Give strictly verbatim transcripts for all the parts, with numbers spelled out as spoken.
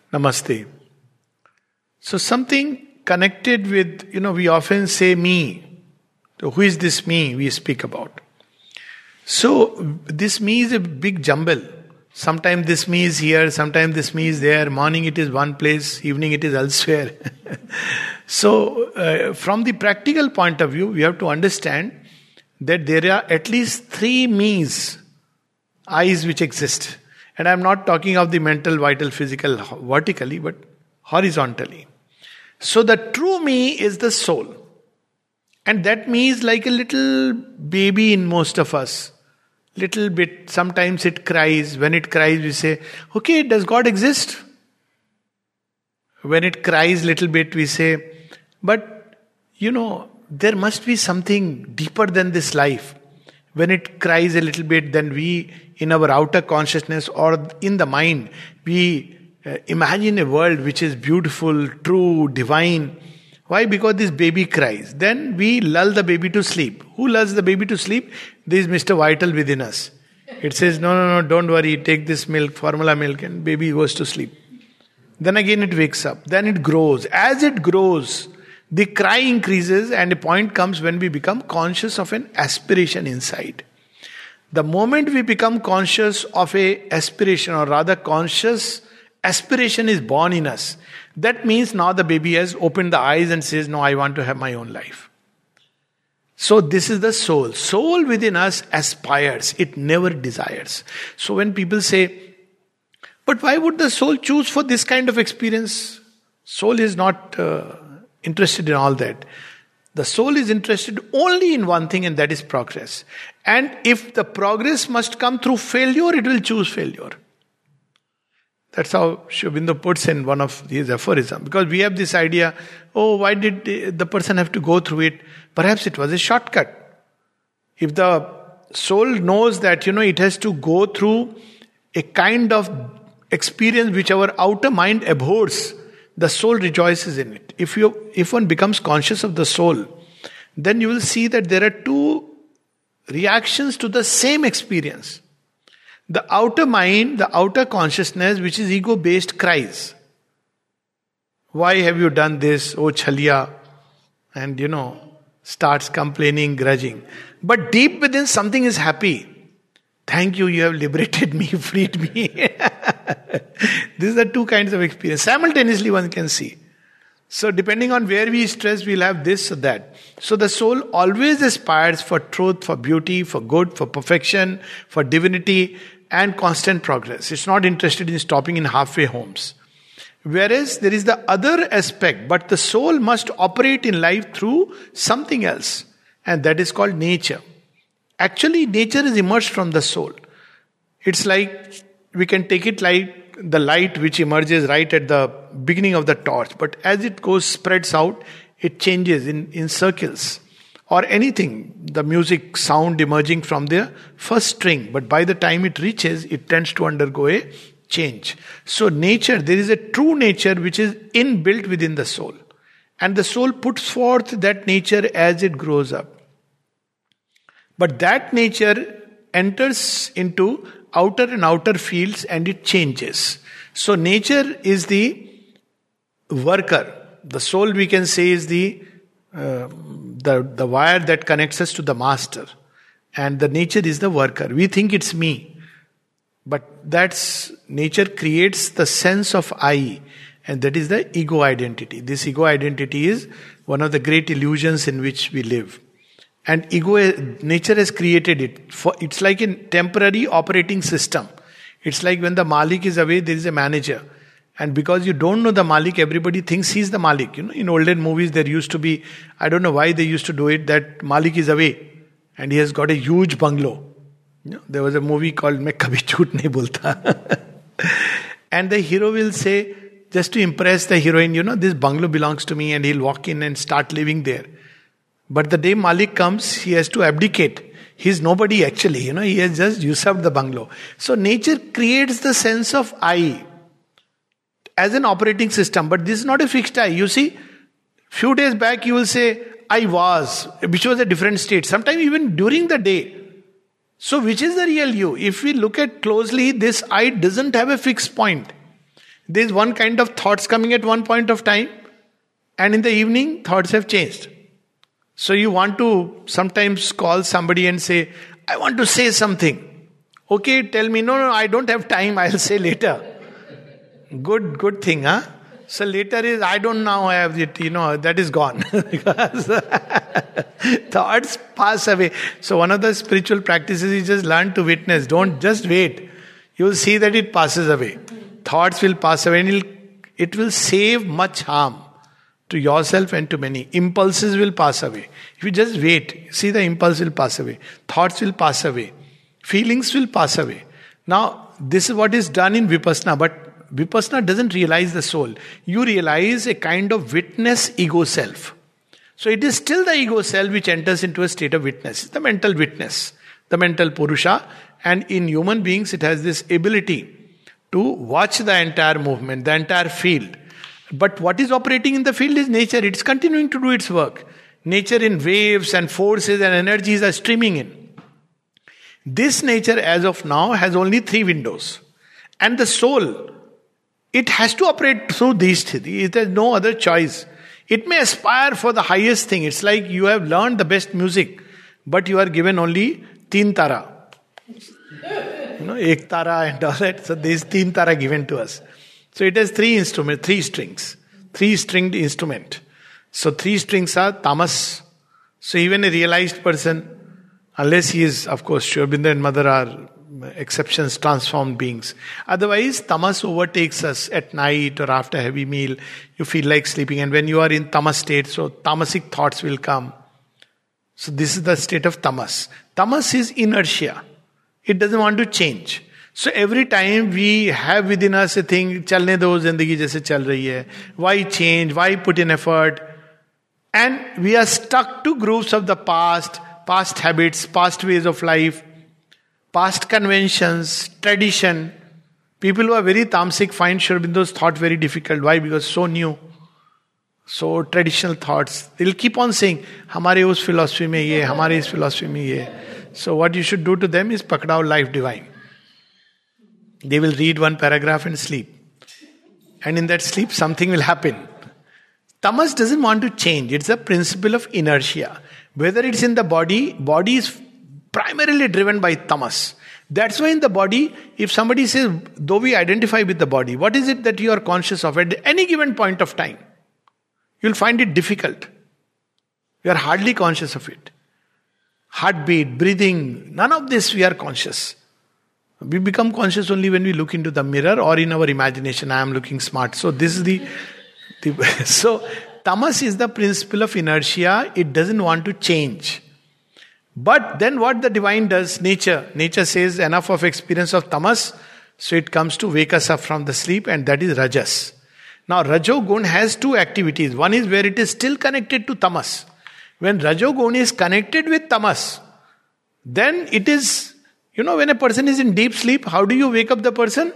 Namaste. So something connected with, you know, we often say me. So who is this me we speak about? So this me is a big jumble. Sometimes this me is here, sometimes this me is there. Morning it is one place, evening it is elsewhere. So uh, from the practical point of view, we have to understand that there are at least three me's, I's which exist. And I'm not talking of the mental, vital, physical, vertically, but horizontally. So the true me is the soul. And that me is like a little baby in most of us. Little bit, sometimes it cries. When it cries, we say, okay, does God exist? When it cries little bit, we say, but, you know, there must be something deeper than this life. When it cries a little bit, then we, in our outer consciousness or in the mind, we uh, imagine a world which is beautiful, true, divine. Why? Because this baby cries. Then we lull the baby to sleep. Who lulls the baby to sleep? This is Mister Vital within us. It says, no, no, no, don't worry, take this milk, formula milk, and baby goes to sleep. Then again it wakes up. Then it grows. As it grows, the cry increases, and a point comes when we become conscious of an aspiration inside. The moment we become conscious of a aspiration, or rather conscious aspiration is born in us, that means now the baby has opened the eyes and says, no, I want to have my own life. So this is the soul. Soul within us aspires. It never desires. So when people say, but why would the soul choose for this kind of experience? Soul is not uh, interested in all that. The soul is interested only in one thing, and that is progress. And if the progress must come through failure, it will choose failure. That's how Sri Aurobindo puts in one of his aphorisms. Because we have this idea, oh, why did the person have to go through it? Perhaps it was a shortcut. If the soul knows that, you know, it has to go through a kind of experience which our outer mind abhors, the soul rejoices in it. If you, if one becomes conscious of the soul, then you will see that there are two reactions to the same experience. The outer mind, the outer consciousness, which is ego-based, cries. Why have you done this, oh Chhalia? And you know, starts complaining, grudging. But deep within something is happy. Thank you, you have liberated me, freed me. These are two kinds of experience. Simultaneously one can see. So depending on where we stress, we'll have this or that. So the soul always aspires for truth, for beauty, for good, for perfection, for divinity, and constant progress. It's not interested in stopping in halfway homes. Whereas there is the other aspect, but the soul must operate in life through something else, and that is called nature. Actually, nature is emerged from the soul. It's like, we can take it like the light which emerges right at the beginning of the torch, but as it goes, spreads out, it changes in, in circles. Or anything, the music sound emerging from the first string, but by the time it reaches, it tends to undergo a change. So nature, there is a true nature which is inbuilt within the soul. And the soul puts forth that nature as it grows up. But that nature enters into outer and outer fields and it changes. So nature is the worker. The soul, we can say, is the uh, the, the wire that connects us to the master. And the nature is the worker. We think it's me. But that's, nature creates the sense of I. And that is the ego identity. This ego identity is one of the great illusions in which we live. And ego, nature has created it. For, it's like a temporary operating system. It's like when the Malik is away, there is a manager. And because you don't know the Malik, everybody thinks he's the Malik. You know, in olden movies, there used to be, I don't know why they used to do it, that Malik is away. And he has got a huge bungalow. You know, there was a movie called Main Kabhi Jhoot Nahi Bolta. And the hero will say, just to impress the heroine, you know, this bungalow belongs to me, and he'll walk in and start living there. But the day Malik comes, he has to abdicate. He's nobody actually, you know, he has just usurped the bungalow. So nature creates the sense of I as an operating system, but this is not a fixed I. You see, few days back you will say, I was, which was a different state. Sometimes even during the day. So which is the real you? If we look at closely, this I doesn't have a fixed point. There's one kind of thoughts coming at one point of time, and in the evening, thoughts have changed. So you want to sometimes call somebody and say, I want to say something. Okay, tell me, no, no, I don't have time, I'll say later. Good, good thing, huh? So later is, I don't now have it, you know, that is gone. Because thoughts pass away. So one of the spiritual practices is just learn to witness. Don't just wait. You will see that it passes away. Thoughts will pass away and it'll, it will save much harm to yourself and to many. Impulses will pass away. If you just wait, see the impulse will pass away. Thoughts will pass away. Feelings will pass away. Now, this is what is done in Vipassana, but Vipassana doesn't realize the soul. You realize a kind of witness ego self. So it is still the ego self which enters into a state of witness. It's the mental witness, the mental Purusha. And in human beings, it has this ability to watch the entire movement, the entire field. But what is operating in the field is nature. It's continuing to do its work. Nature in waves and forces and energies are streaming in. This nature as of now has only three windows. And the soul, it has to operate through these three. It has no other choice. It may aspire for the highest thing. It's like you have learned the best music, but you are given only teen tara. You know, ek tara and all that. So there is teen tara given to us. So it has three instruments, three strings, three stringed instrument. So three strings are tamas. So even a realized person, unless he is, of course, Sri Aurobindo and Mother are exceptions, transformed beings. Otherwise, tamas overtakes us at night or after a heavy meal. You feel like sleeping, and when you are in tamas state, so tamasic thoughts will come. So this is the state of tamas. Tamas is inertia. It doesn't want to change. So every time we have within us a thing, chalne do zindagi jaise chal rahi hai. Why change? Why put in effort? And we are stuck to grooves of the past, past habits, past ways of life, past conventions, tradition. People who are very tamasic find Sri Aurobindo's thought very difficult. Why? Because so new, so traditional thoughts. They'll keep on saying, "Hamare us philosophy mein ye, hamare is philosophy mein ye." So what you should do to them is pakdao life divine. They will read one paragraph and sleep. And in that sleep, something will happen. Tamas doesn't want to change. It's a principle of inertia. Whether it's in the body, body is primarily driven by tamas. That's why in the body, if somebody says, though we identify with the body, what is it that you are conscious of at any given point of time? You'll find it difficult. You are hardly conscious of it. Heartbeat, breathing, none of this we are conscious. We become conscious only when we look into the mirror or in our imagination. I am looking smart. So this is the, the so tamas is the principle of inertia. It doesn't want to change. But then what the divine does, nature, nature says enough of experience of tamas, so it comes to wake us up from the sleep, and that is rajas. Now rajogun has two activities. One is where it is still connected to tamas. When rajogun is connected with tamas, then it is, you know, when a person is in deep sleep, how do you wake up the person?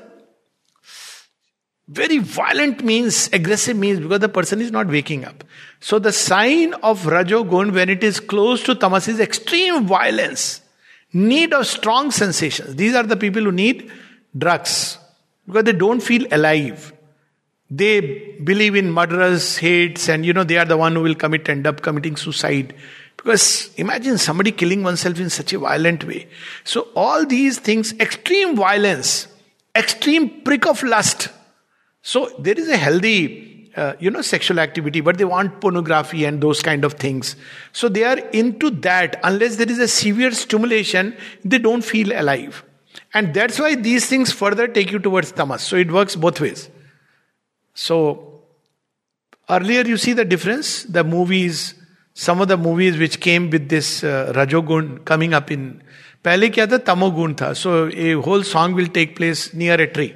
Very violent means, aggressive means, because the person is not waking up. So the sign of rajogun when it is close to tamas is extreme violence, need of strong sensations. These are the people who need drugs because they don't feel alive. They believe in murderers, hates, and you know they are the one who will commit, end up committing suicide. Because imagine somebody killing oneself in such a violent way. So all these things, extreme violence, extreme prick of lust. So there is a healthy, uh, you know, sexual activity, but they want pornography and those kind of things. So they are into that. Unless there is a severe stimulation, they don't feel alive. And that's why these things further take you towards tamas. So it works both ways. So earlier you see the difference. The movies, some of the movies which came with this uh, rajogun coming up in... Pehle kya tha? Tamogun tha. So a whole song will take place near a tree.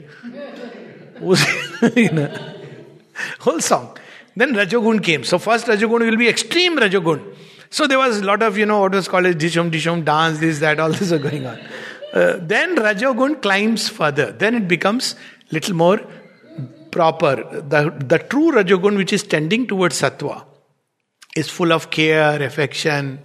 You know, whole song. Then rajogun came. So first rajogun will be extreme rajogun. So there was a lot of, you know, what was called as dishum dishum dance, this, that, all this was going on. Uh, then rajogun climbs further. Then it becomes little more proper. The, the true rajogun which is tending towards sattva is full of care, affection,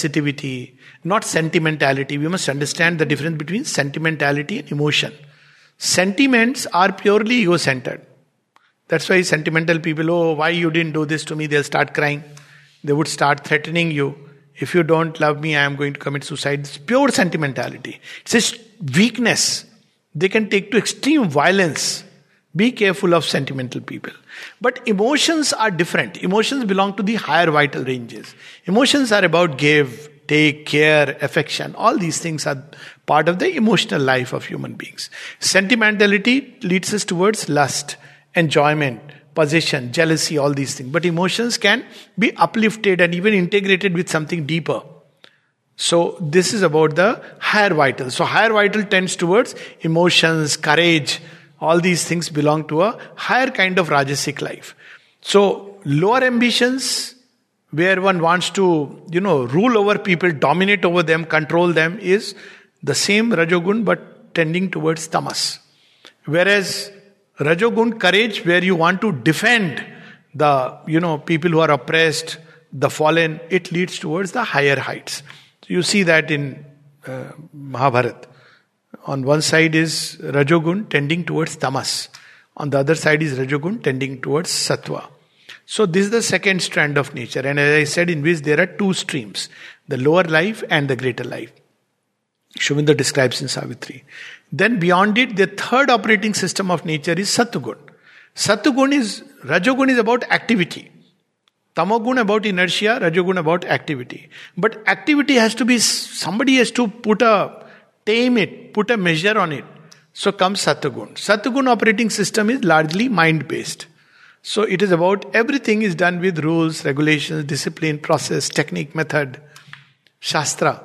sensitivity, not sentimentality. We must understand the difference between sentimentality and emotion. Sentiments are purely ego-centered. That's why sentimental people, oh, why you didn't do this to me? They'll start crying. They would start threatening you. If you don't love me, I am going to commit suicide. It's pure sentimentality. It's a weakness. They can take to extreme violence. Be careful of sentimental people. But emotions are different. Emotions belong to the higher vital ranges. Emotions are about give, take, care, affection. All these things are part of the emotional life of human beings. Sentimentality leads us towards lust, enjoyment, possession, jealousy, all these things. But emotions can be uplifted and even integrated with something deeper. So this is about the higher vital. So higher vital tends towards emotions, courage. All these things belong to a higher kind of Rajasic life. So lower ambitions, where one wants to, you know, rule over people, dominate over them, control them, is the same Rajogun but tending towards Tamas. Whereas Rajogun courage, where you want to defend the, you know, people who are oppressed, the fallen, it leads towards the higher heights. So you see that in uh, Mahabharata. On one side is Rajogun tending towards Tamas. On the other side is Rajogun tending towards Sattva. So this is the second strand of nature. And as I said, in which there are two streams. The lower life and the greater life. Shubhendra describes in Savitri. Then beyond it, the third operating system of nature is Sattvagun. Sattvagun is, Rajogun is about activity. Tamagun about inertia, Rajogun about activity. But activity has to be, somebody has to put a, tame it, put a measure on it. So comes Sattvagun. Sattvagun operating system is largely mind-based. So it is about everything is done with rules, regulations, discipline, process, technique, method, Shastra.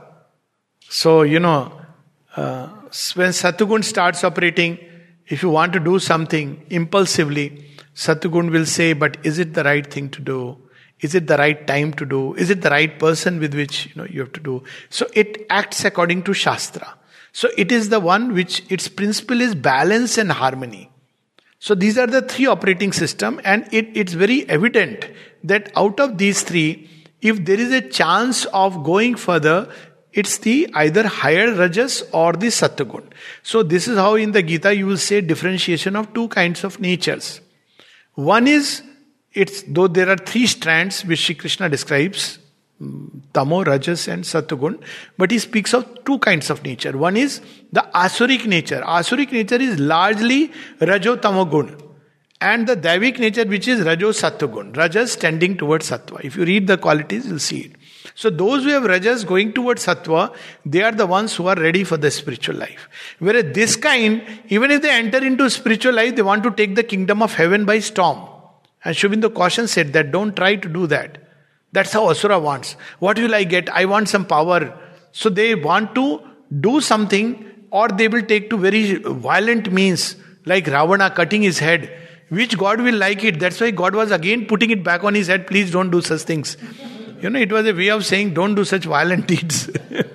So, you know, uh, when Sattvagun starts operating, if you want to do something impulsively, Sattvagun will say, but is it the right thing to do? Is it the right time to do? Is it the right person with which, you know, you have to do? So it acts according to Shastra. So it is the one which its principle is balance and harmony. So these are the three operating system, and it, it's very evident that out of these three, if there is a chance of going further, it's the either higher Rajas or the Sattvagun. So this is how in the Gita you will say differentiation of two kinds of natures. One is, it's though there are three strands which Shri Krishna describes, Tamo, Rajas and Sattvagun, but he speaks of two kinds of nature. One is the Asuric nature. Asuric nature is largely Rajo Tamogun, and the Daivik nature which is Rajo Sattvagun. Rajas tending towards Sattva. If you read the qualities, you'll see it. So those who have Rajas going towards Sattva, they are the ones who are ready for the spiritual life. Whereas this kind, even if they enter into spiritual life, they want to take the kingdom of heaven by storm. And Shubhendra Caution said that don't try to do that. That's how Asura wants. What will I get? I want some power. So they want to do something, or they will take to very violent means, like Ravana cutting his head, which God will like it. That's why God was again putting it back on his head. Please don't do such things. You know, it was a way of saying don't do such violent deeds.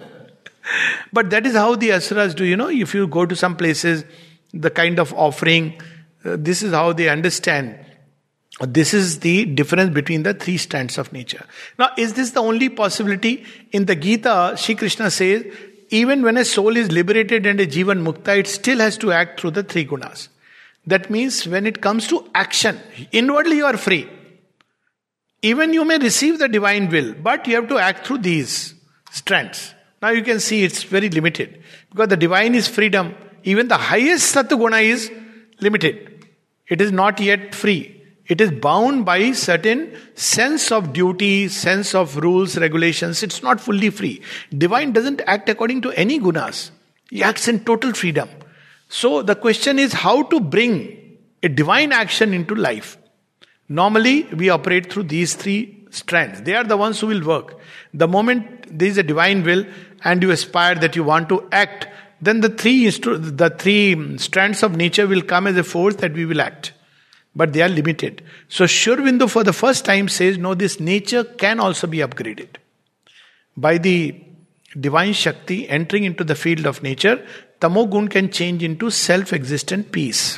But that is how the Asuras do. You know, if you go to some places, the kind of offering, uh, this is how they understand. This is the difference between the three strands of nature. Now, is this the only possibility? In the Gita, Shri Krishna says, even when a soul is liberated and a Jivan Mukta, it still has to act through the three gunas. That means when it comes to action, inwardly you are free. Even you may receive the divine will, but you have to act through these strands. Now you can see it's very limited. Because the divine is freedom. Even the highest Sattva is limited. It is not yet free. It is bound by certain sense of duty, sense of rules, regulations. It's not fully free. Divine doesn't act according to any gunas. He acts in total freedom. So the question is how to bring a divine action into life. Normally we operate through these three strands. They are the ones who will work. The moment there is a divine will and you aspire that you want to act, then the three instru- the three strands of nature will come as a force that we will act. But they are limited. So Sri Aurobindo for the first time says, no, this nature can also be upgraded. By the divine Shakti entering into the field of nature, Tamogun can change into self-existent peace.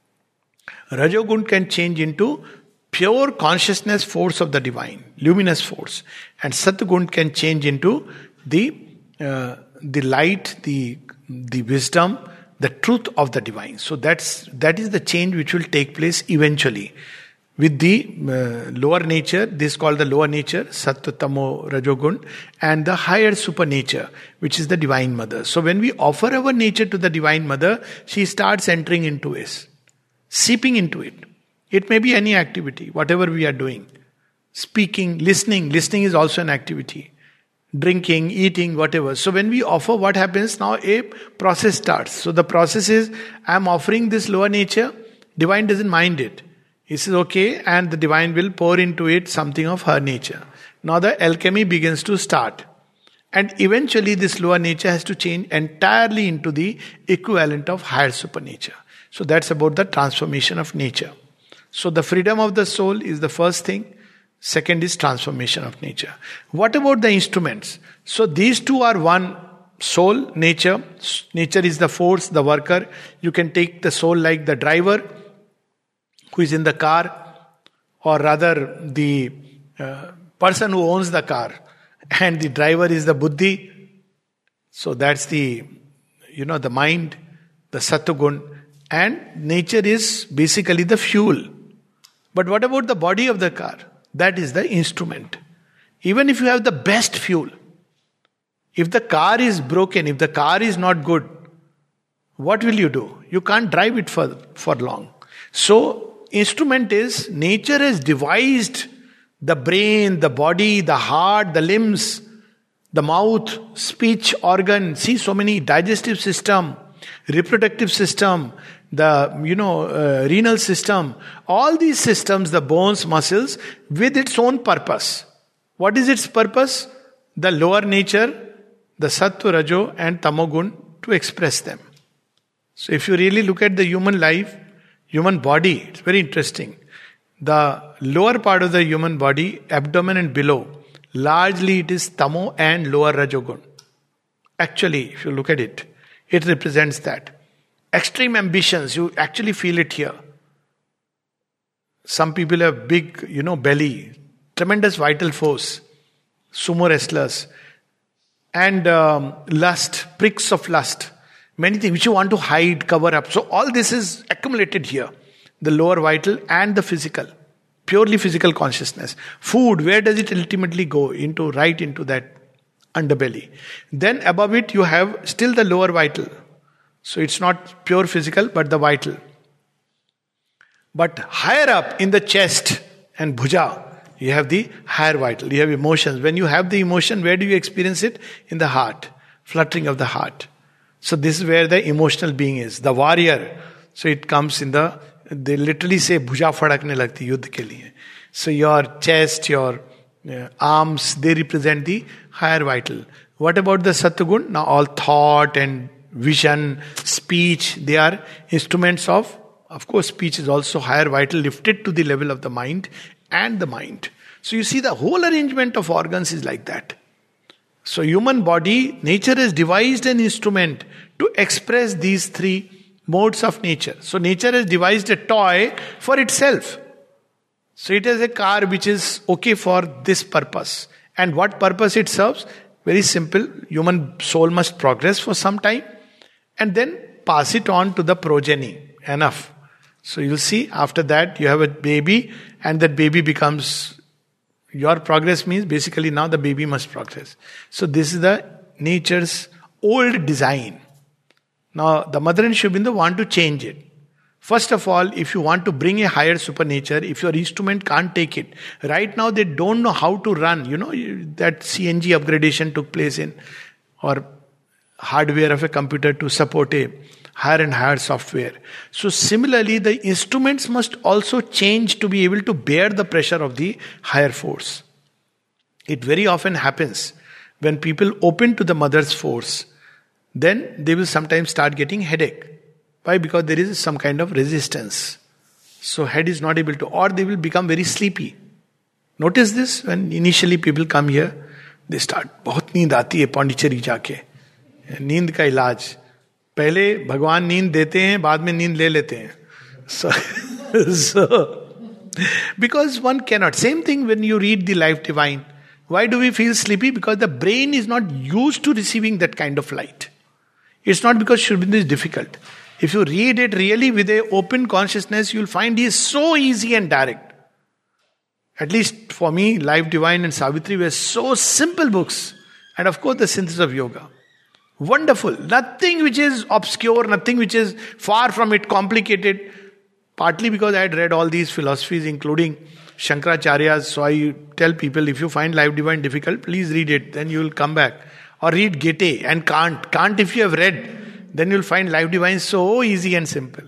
Rajogun can change into pure consciousness force of the divine, luminous force. And Sattvagun can change into the uh, the light, the, the wisdom, the truth of the divine. So that's that is the change which will take place eventually. With the uh, lower nature, this is called the lower nature, Sattva, Tamo, Rajogun, and the higher super nature, which is the Divine Mother. So when we offer our nature to the Divine Mother, she starts entering into us, seeping into it. It may be any activity, whatever we are doing. Speaking, listening. Listening is also an activity. Drinking, eating, whatever. So when we offer, what happens? Now a process starts. So the process is, I am offering this lower nature, Divine doesn't mind it. He says, okay, and the divine will pour into it something of her nature. Now the alchemy begins to start. And eventually this lower nature has to change entirely into the equivalent of higher supernature. So that's about the transformation of nature. So the freedom of the soul is the first thing. Second is transformation of nature. What about the instruments? So these two are one. Soul, nature. Nature is the force, the worker. You can take the soul like the driver who is in the car, or rather the uh, person who owns the car, and the driver is the buddhi. So that's the, you know, the mind, the sattvagun, and nature is basically the fuel. But what about the body of the car? That is the instrument. Even if you have the best fuel, if the car is broken, if the car is not good, what will you do? You can't drive it for, for long. So instrument is, nature has devised the brain, the body, the heart, the limbs, the mouth, speech organ. See, so many digestive system, reproductive system, the, you know, uh, renal system. All these systems, the bones, muscles, with its own purpose. What is its purpose? The lower nature, the sattva, rajo and tamogun, to express them. So if you really look at the human life, human body, it's very interesting. The lower part of the human body, abdomen and below, largely it is tamo and lower rajogun. Actually, if you look at it, it represents that. Extreme ambitions, you actually feel it here. Some people have big, you know, belly, tremendous vital force, sumo wrestlers, and um, lust, pricks of lust. Many things which you want to hide, cover up. So all this is accumulated here. The lower vital and the physical. Purely physical consciousness. Food, where does it ultimately go? Into right into that underbelly. Then above it you have still the lower vital. So it's not pure physical but the vital. But higher up in the chest and bhuja, you have the higher vital. You have emotions. When you have the emotion, where do you experience it? In the heart. Fluttering of the heart. So this is where the emotional being is, the warrior. So it comes in the, they literally say bhuja fadakne lagti yudh ke liye. So your chest, your uh, arms, they represent the higher vital. What about the sattvagun? Now all thought and vision, speech, they are instruments of, of course speech is also higher vital, lifted to the level of the mind and the mind. So you see the whole arrangement of organs is like that. So human body, nature has devised an instrument to express these three modes of nature. So nature has devised a toy for itself. So it has a car which is okay for this purpose. And what purpose it serves? Very simple. Human soul must progress for some time and then pass it on to the progeny. Enough. So you'll see after that you have a baby and that baby becomes... Your progress means basically now the baby must progress. So this is the nature's old design. Now the Mother and Sri Aurobindo want to change it. First of all, if you want to bring a higher supernature, if your instrument can't take it, right now they don't know how to run. You know, that C N G upgradation took place in, or hardware of a computer to support a higher and higher software. So similarly, the instruments must also change to be able to bear the pressure of the higher force. It very often happens when people open to the mother's force, then they will sometimes start getting headache. Why? Because there is some kind of resistance. So head is not able to, or they will become very sleepy. Notice this, when initially people come here, they start, बहुत नींद आती है पौंडीचेरी जाके. नींद का इलाज. पहले भगवान नींद देते हैं, बाद में नींद ले लेते हैं. So, so because one cannot. Same thing when you read the Life Divine. Why do we feel sleepy? Because the brain is not used to receiving that kind of light. It's not because Sri Aurobindo is difficult. If you read it really with an open consciousness, you'll find he is so easy and direct. At least for me, Life Divine and Savitri were so simple books. And of course, the Synthesis of Yoga. Wonderful. Nothing which is obscure, nothing which is far from it complicated. Partly because I had read all these philosophies, including Shankaracharya's. So I tell people, if you find Life Divine difficult, please read it. Then you will come back. Or read Goethe and Kant. Kant, if you have read, then you'll find Life Divine so easy and simple.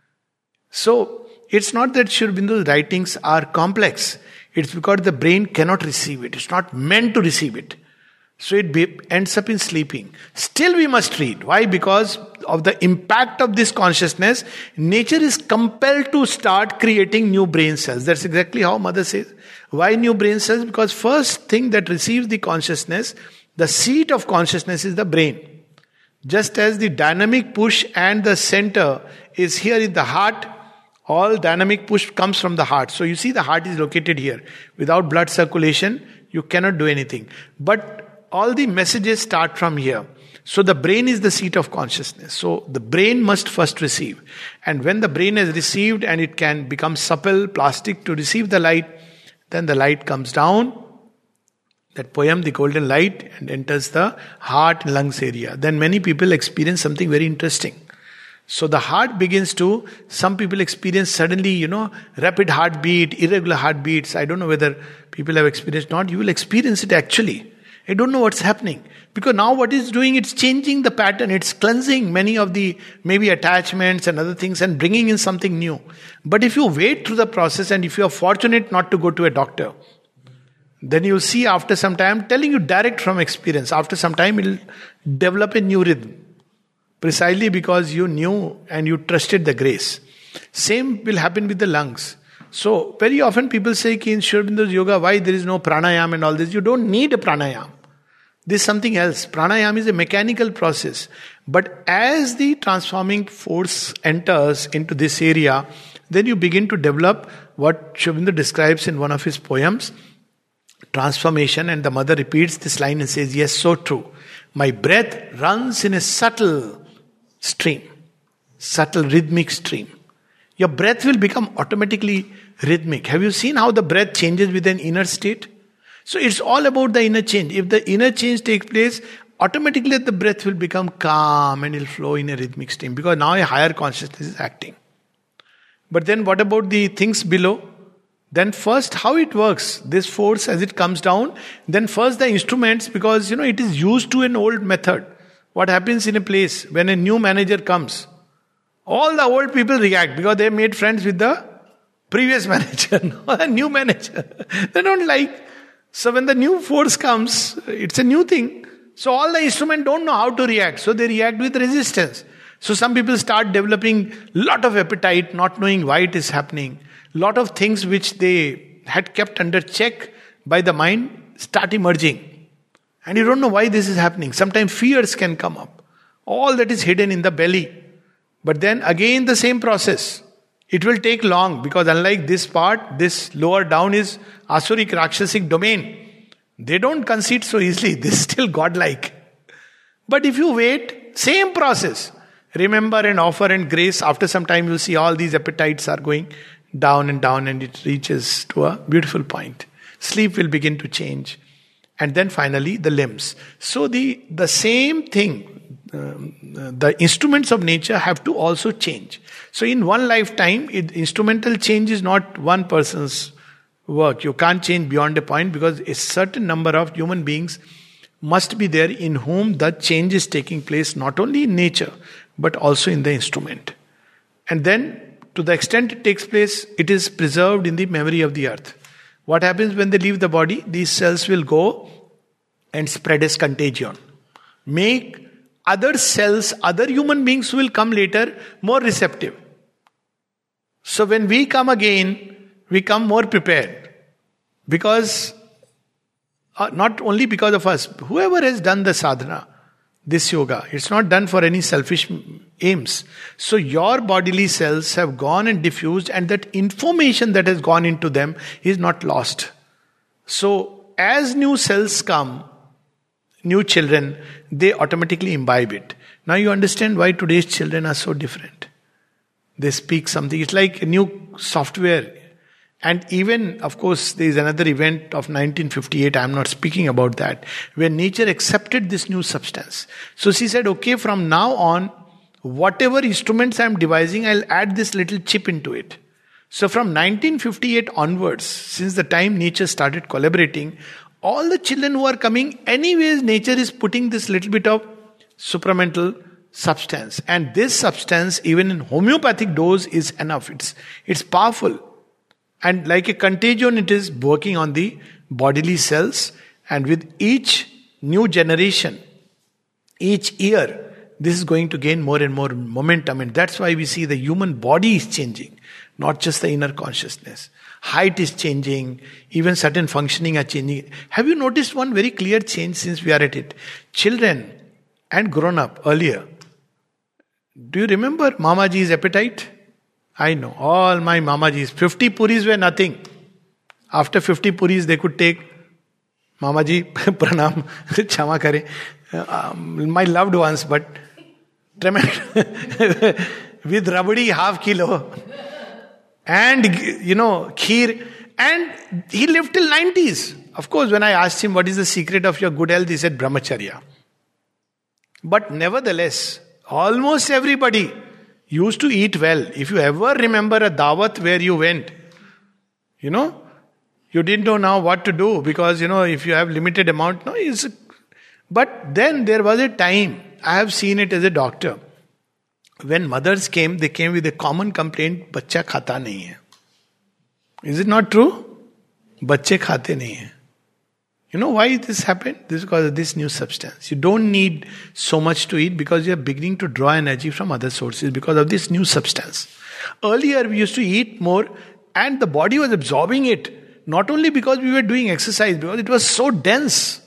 So, it's not that Sri Aurobindo's writings are complex. It's because the brain cannot receive it. It's not meant to receive it. So it be, ends up in sleeping. Still we must read. Why? Because of the impact of this consciousness, nature is compelled to start creating new brain cells. That's exactly how Mother says. Why new brain cells? Because first thing that receives the consciousness, the seat of consciousness is the brain. Just as the dynamic push and the center is here in the heart, all dynamic push comes from the heart. So you see the heart is located here. Without blood circulation, you cannot do anything. But all the messages start from here. So the brain is the seat of consciousness. So the brain must first receive. And when the brain has received and it can become supple, plastic to receive the light, then the light comes down. That poem, the golden light, and enters the heart and lungs area. Then many people experience something very interesting. So the heart begins to, some people experience suddenly, you know, rapid heartbeat, irregular heartbeats. I don't know whether people have experienced not. You will experience it actually. I don't know what's happening. Because now what it's doing, it's changing the pattern. It's cleansing many of the maybe attachments and other things and bringing in something new. But if you wait through the process and if you are fortunate not to go to a doctor, then you'll see after some time, I'm telling you direct from experience, after some time it'll develop a new rhythm. Precisely because you knew and you trusted the grace. Same will happen with the lungs. So very often people say in Sri Aurobindo's yoga, why there is no pranayam and all this? You don't need a pranayam. This is something else. Pranayam is a mechanical process. But as the transforming force enters into this area, then you begin to develop what Sri Aurobindo describes in one of his poems, transformation. And the mother repeats this line and says, yes, so true. My breath runs in a subtle stream, subtle rhythmic stream. Your breath will become automatically rhythmic. Have you seen how the breath changes with an inner state? So it's all about the inner change. If the inner change takes place, automatically the breath will become calm and it will flow in a rhythmic stream because now a higher consciousness is acting. But then what about the things below? Then first how it works, this force as it comes down, then first the instruments, because you know it is used to an old method. What happens in a place when a new manager comes? All the old people react because they made friends with the previous manager, not a new manager. They don't like. So when the new force comes, it's a new thing. So all the instruments don't know how to react. So they react with resistance. So some people start developing lot of appetite, not knowing why it is happening. Lot of things which they had kept under check by the mind start emerging. And you don't know why this is happening. Sometimes fears can come up. All that is hidden in the belly. But then again the same process. It will take long because unlike this part, this lower down is Asuric Rakshasic domain. They don't concede so easily. They're still godlike. But if you wait, same process. Remember and offer and grace. After some time you'll see all these appetites are going down and down and it reaches to a beautiful point. Sleep will begin to change. And then finally the limbs. So the, the same thing. Um, the instruments of nature have to also change. So in one lifetime, it, instrumental change is not one person's work. You can't change beyond a point because a certain number of human beings must be there in whom the change is taking place not only in nature but also in the instrument. And then to the extent it takes place, it is preserved in the memory of the earth. What happens when they leave the body? These cells will go and spread as contagion. Make other cells, other human beings who will come later, more receptive. So when we come again, we come more prepared. Because, uh, not only because of us, whoever has done the sadhana, this yoga, it's not done for any selfish aims. So your bodily cells have gone and diffused, and that information that has gone into them is not lost. So as new cells come, new children, they automatically imbibe it. Now you understand why today's children are so different. They speak something. It's like a new software. And even, of course, there is another event of nineteen fifty-eight, I am not speaking about that, where nature accepted this new substance. So she said, okay, from now on, whatever instruments I am devising, I'll add this little chip into it. So from nineteen fifty-eight onwards, since the time nature started collaborating, all the children who are coming, anyways, nature is putting this little bit of supramental substance. And this substance, even in homeopathic dose, is enough. It's, it's powerful. And like a contagion, it is working on the bodily cells. And with each new generation, each year, this is going to gain more and more momentum. And that's why we see the human body is changing, not just the inner consciousness. Height is changing, even certain functioning are changing. Have you noticed one very clear change since we are at it? Children and grown up earlier. Do you remember Mamaji's appetite? I know, all my Mamajis. fifty puris were nothing. After fifty puris, they could take, Mamaji, pranam, chama kare. Um, my loved ones, but tremendous. With rabdi, half kilo. And, you know, kheer. And he lived till nineties. Of course, when I asked him, what is the secret of your good health? He said, brahmacharya. But nevertheless, almost everybody used to eat well. If you ever remember a dawat where you went, you know, you didn't know now what to do because, you know, if you have limited amount, no, it's, but then there was a time, I have seen it as a doctor. When mothers came, they came with a common complaint, bachcha khata nahi hai. Is it not true? Bachche khate nahi hai. You know why this happened? This is because of this new substance. You don't need so much to eat because you are beginning to draw energy from other sources because of this new substance. Earlier we used to eat more and the body was absorbing it. Not only because we were doing exercise, because it was so dense.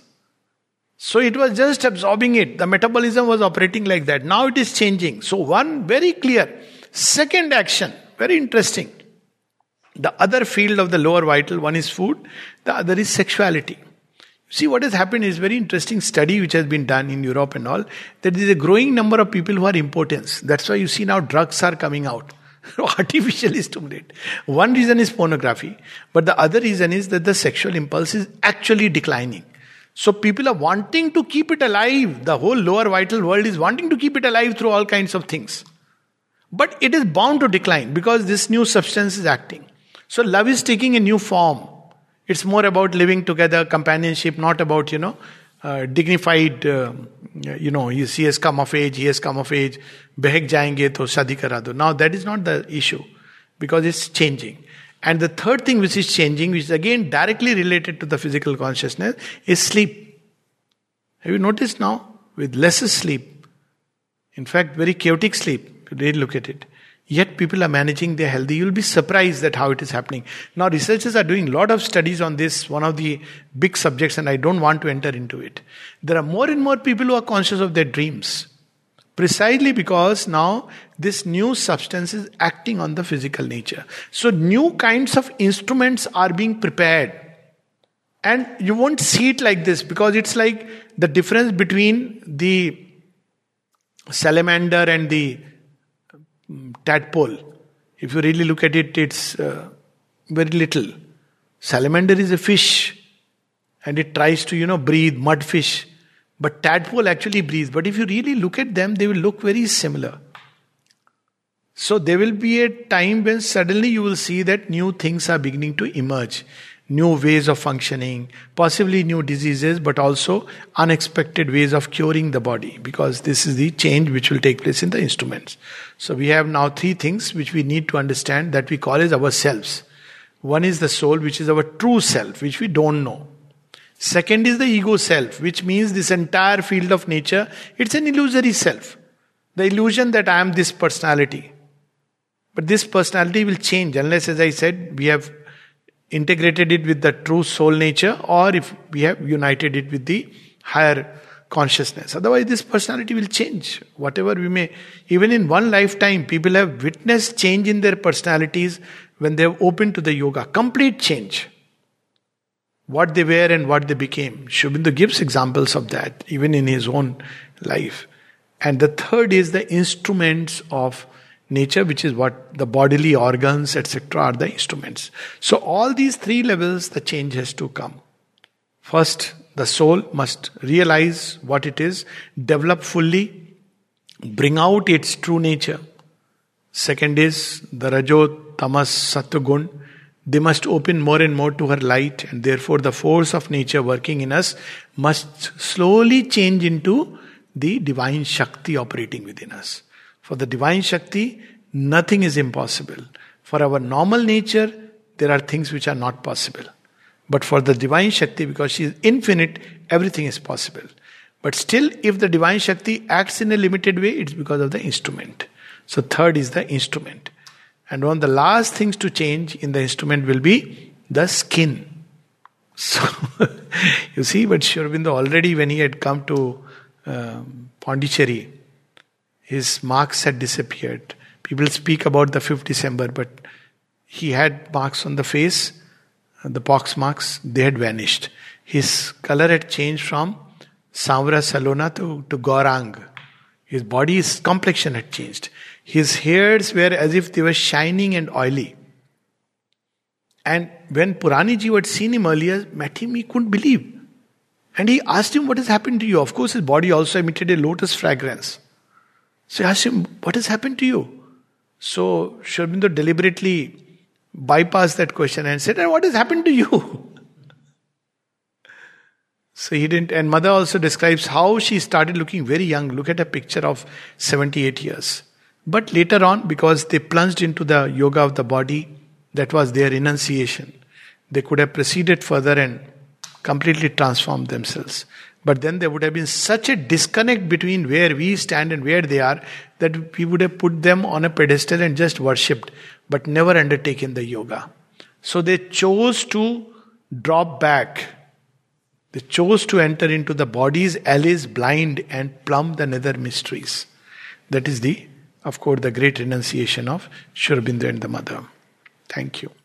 So it was just absorbing it. The metabolism was operating like that. Now it is changing. So one very clear. Second action, very interesting. The other field of the lower vital, one is food, the other is sexuality. See, what has happened is very interesting study which has been done in Europe and all, that there is a growing number of people who are impotents. That's why you see now drugs are coming out. Artificially stimulate. One reason is pornography, but the other reason is that the sexual impulse is actually declining. So people are wanting to keep it alive. The whole lower vital world is wanting to keep it alive through all kinds of things. But it is bound to decline because this new substance is acting. So love is taking a new form. It's more about living together, companionship, not about, you know, uh, dignified, uh, you know, he, he has come of age, he has come of age, behek jayenge to shadi kara do. Now that is not the issue because it's changing. And the third thing which is changing, which is again directly related to the physical consciousness, is sleep. Have you noticed now? With lesser sleep, in fact very chaotic sleep, if you really look at it, yet people are managing their health. You'll be surprised at how it is happening. Now researchers are doing a lot of studies on this, one of the big subjects, and I don't want to enter into it. There are more and more people who are conscious of their dreams. Precisely because now this new substance is acting on the physical nature. So new kinds of instruments are being prepared. And you won't see it like this because it's like the difference between the salamander and the tadpole. If you really look at it, it's uh, very little. Salamander is a fish and it tries to, you know, breathe, mud fish. But tadpole actually breathes. But if you really look at them, they will look very similar. So there will be a time when suddenly you will see that new things are beginning to emerge. New ways of functioning, possibly new diseases, but also unexpected ways of curing the body. Because this is the change which will take place in the instruments. So we have now three things which we need to understand that we call as ourselves. One is the soul, which is our true self, which we don't know. Second is the ego self, which means this entire field of nature, it's an illusory self. The illusion that I am this personality. But this personality will change unless, as I said, we have integrated it with the true soul nature or if we have united it with the higher consciousness. Otherwise this personality will change. Whatever we may, even in one lifetime, people have witnessed change in their personalities when they have opened to the yoga. Complete change. What they were and what they became. Sri Aurobindo gives examples of that, even in his own life. And the third is the instruments of nature, which is what the bodily organs, et cetera, are the instruments. So all these three levels, the change has to come. First, the soul must realize what it is, develop fully, bring out its true nature. Second is the Rajo, Tamas, Sattva Gun. They must open more and more to her light, and therefore the force of nature working in us must slowly change into the divine Shakti operating within us. For the divine Shakti, nothing is impossible. For our normal nature, there are things which are not possible. But for the divine Shakti, because she is infinite, everything is possible. But still, if the divine Shakti acts in a limited way, it's because of the instrument. So third is the instrument. And one of the last things to change in the instrument will be the skin. So, you see, but Sri Aurobindo already when he had come to um, Pondicherry, his marks had disappeared. People speak about the fifth of December, but he had marks on the face, the pox marks, they had vanished. His color had changed from Samvara Salona to, to Gaurang. His body's complexion had changed. His hairs were as if they were shining and oily. And when Puraniji had seen him earlier, met him, he couldn't believe. And he asked him, what has happened to you? Of course, his body also emitted a lotus fragrance. So he asked him, what has happened to you? So Sri Aurobindo deliberately bypassed that question and said, what has happened to you? So he didn't, and mother also describes how she started looking very young. Look at a picture of seventy-eight years. But later on, because they plunged into the yoga of the body, that was their renunciation. They could have proceeded further and completely transformed themselves. But then there would have been such a disconnect between where we stand and where they are, that we would have put them on a pedestal and just worshipped, but never undertaken the yoga. So they chose to drop back. They chose to enter into the body's alleys blind and plumb the nether mysteries. That is the, of course, the great renunciation of Sri Aurobindo and the mother. Thank you.